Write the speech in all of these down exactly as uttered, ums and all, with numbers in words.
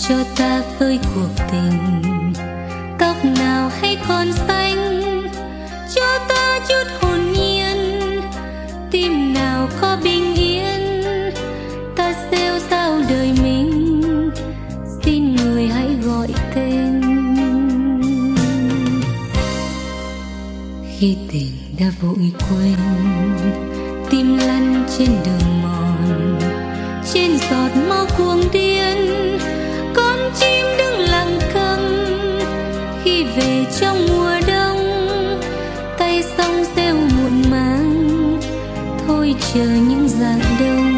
cho ta với cuộc tình. Tóc nào hay còn xanh, cho ta chút hồn nhiên. Tim nào có bình yên, ta rêu rao đời mình. Xin người hãy gọi tên. Khi tình đã vội quên, tim lăn trên đường mòn, trên giọt máu cuồng điên. Con chim đứng lặng câm khi về trong mùa đông, tay sóng rêu muộn màng, thôi chờ những rạng đông.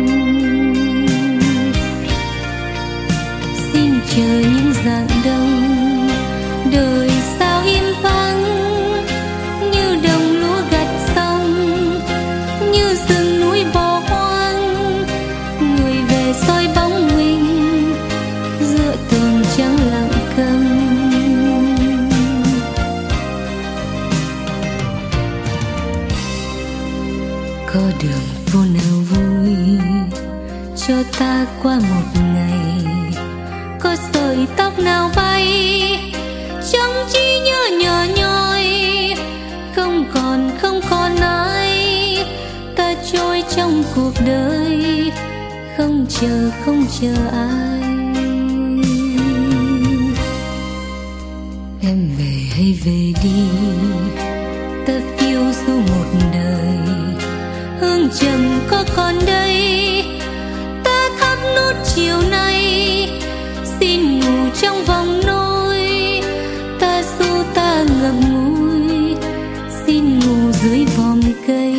Xin chờ những rạng đông, đời sao im phăng như đồng lúa gặt xong, như rừng núi bỏ hoang. Người về soi bóng mình giữa tường trắng lặng câm. Có đường phố nào vui cho ta qua một ngày, có sợi tóc nào bay trong trí nhớ nhỏ nhoi. Không còn không còn ai, ta trôi trong cuộc đời, không chờ không chờ ai. Em về hay về đi, ta phiêu du một đời. Hương trầm có còn đây, ta thắp nút chiều nay. Xin ngủ trong vòng nôi, ta du ta ngậm ngùi. Xin ngủ dưới vòm cây.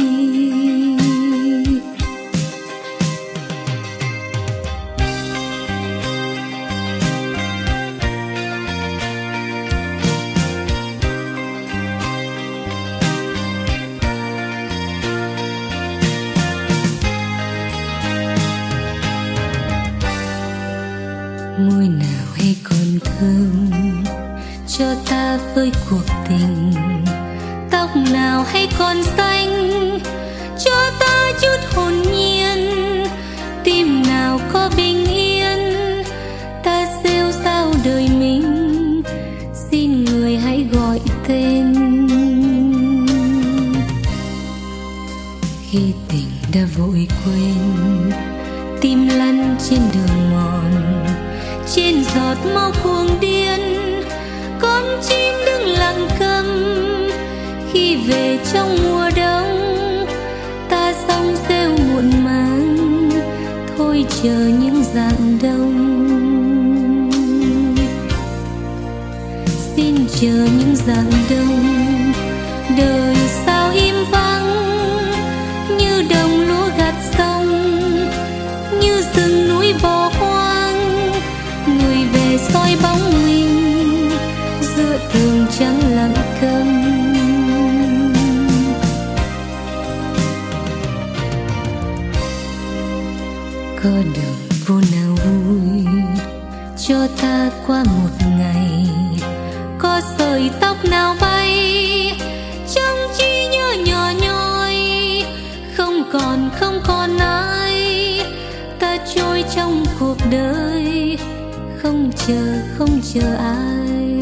Môi nào hay còn thơm cho ta với cuộc tình. Tóc nào hay còn xanh cho ta chút hồn nhiên. Tim nào có bình yên, ta rêu rao đời mình. Xin người hãy gọi tên. Khi tình đã vội quên, tim lăn trên đường mòn, trên giọt máu cuồng điên. Con chim đứng lặng câm khi về trong mùa đông, ta sóng rêu muộn màng, thôi chờ những rạng đông. Xin chờ những rạng đông, đời sao im vắng như đồng lúa gặt xong, như rừng núi bỏ hoang. Người về soi bóng mình giữa tường trắng lặng câm. Có đường phố nào vui cho ta qua một ngày, có sợi tóc nào bay trong trí nhớ nhỏ nhoi. Không còn không còn ai, ta trôi trong cuộc đời, không chờ không chờ ai.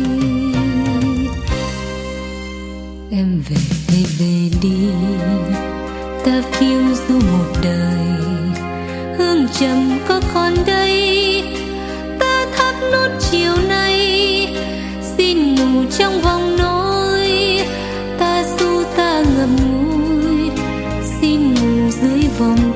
Em về hay về đi, ta phiêu du một đời. Hương trầm có còn đây, ta thắp nút chiều nay. Xin ngủ trong vòng nôi, ta du ta ngậm ngùi. Xin ngủ dưới vòng